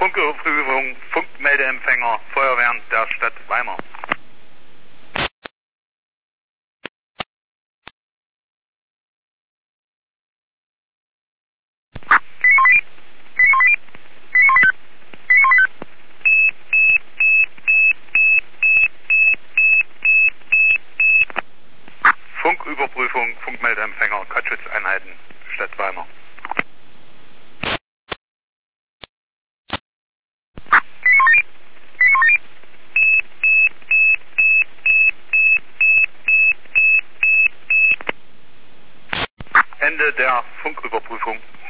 Funküberprüfung, Funkmeldeempfänger, Feuerwehren der Stadt Weimar. Funküberprüfung, Funkmeldeempfänger, Katzschutzeinheiten, Stadt Weimar. Ende der Funküberprüfung.